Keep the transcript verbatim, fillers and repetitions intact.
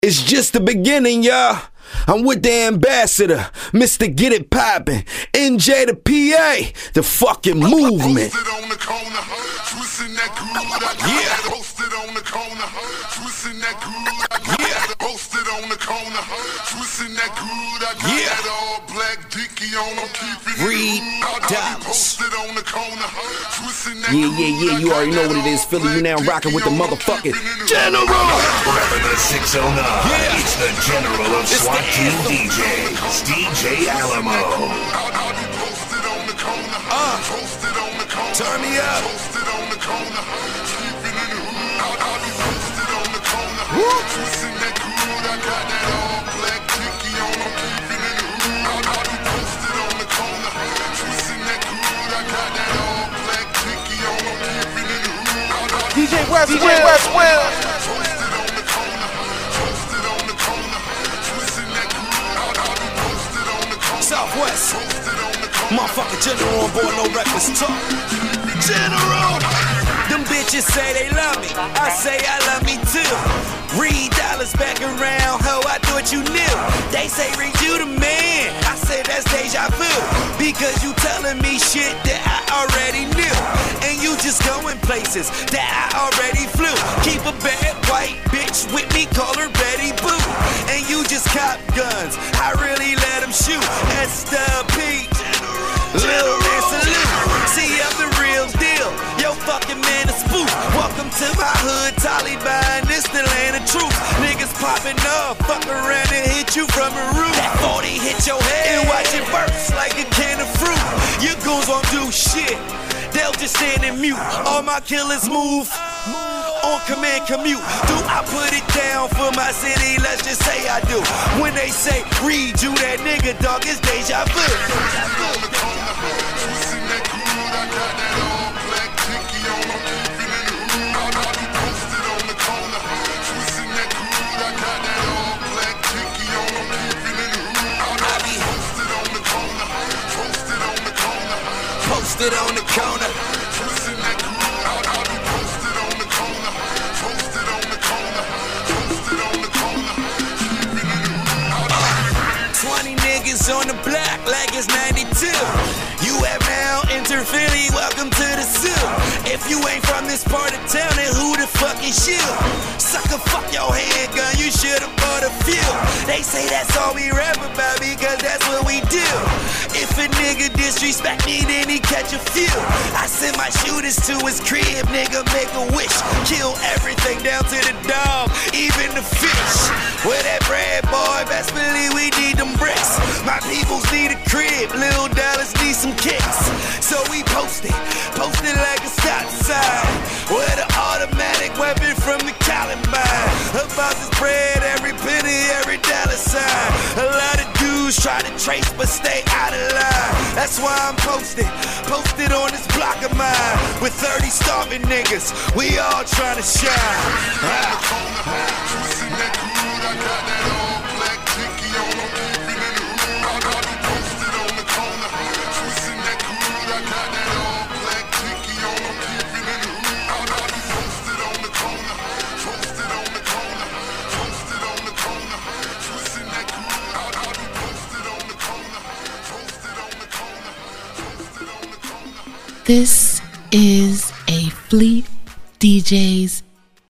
It's just the beginning, y'all. I'm with the ambassador, Mister Get It Poppin', N J the P A, the fucking movement. Reed Dallas. Yeah, yeah, yeah, you already know what it is, Philly. You now rockin' with the motherfucking General. Reppin' the six oh nine. Yeah. It's the General of SWAT Team D Js, D J Alamo. Uh, turn me up. D J West, D J West, Will. Southwest, motherfucking General on board, no reckless talk. General, them bitches say they love me, I say I love me too. Reed Dallas back around, ho, I thought you knew. They say Reed, you the man, I say that's deja vu. Because you telling me shit that I already knew. And you just going places that I already flew. Keep a bad white bitch with me, call her Betty Boo. And you just cop guns, I really let them shoot. S W P, Lil Man salute. See, I'm the real deal, yo fucking man a spoof. Welcome to my hood, Taliban, this the land of truth. Niggas popping up, fuck around and hit you from a roof. That forty hit your head and watch it burst like a can of fruit. Your goons won't do shit, they'll just stand and mute. All my killers move on command, commute. Do I put it down for my city? Let's just say I do. When they say Reed, you that nigga, dog, it's deja vu. Posted on the corner. twenty niggas on the block like it's ninety-two. You have now entered Philly, welcome to the zoo. If you ain't from this part of town, then who the fuck is you? Sucker, fuck your handgun, you should've bought a few. They say that's all we rap about because that's what we do. If a nigga disrespect me, then he catch a few. I send my shooters to his crib, nigga, make a wish. Kill everything down to the dog, even the fish. Where that bread, boy, best believe we need them bricks. My peoples need a crib, Lil Dallas need some kicks. So we posted, posted like a stop sign. With an automatic weapon from the Columbine. About this bread, every penny, every dollar sign. A lot of dudes try to trace but stay out of line. That's why I'm posted, posted on this block of mine. With thirty starving niggas, we all trying to shine. Ah. This is a Fleet D Js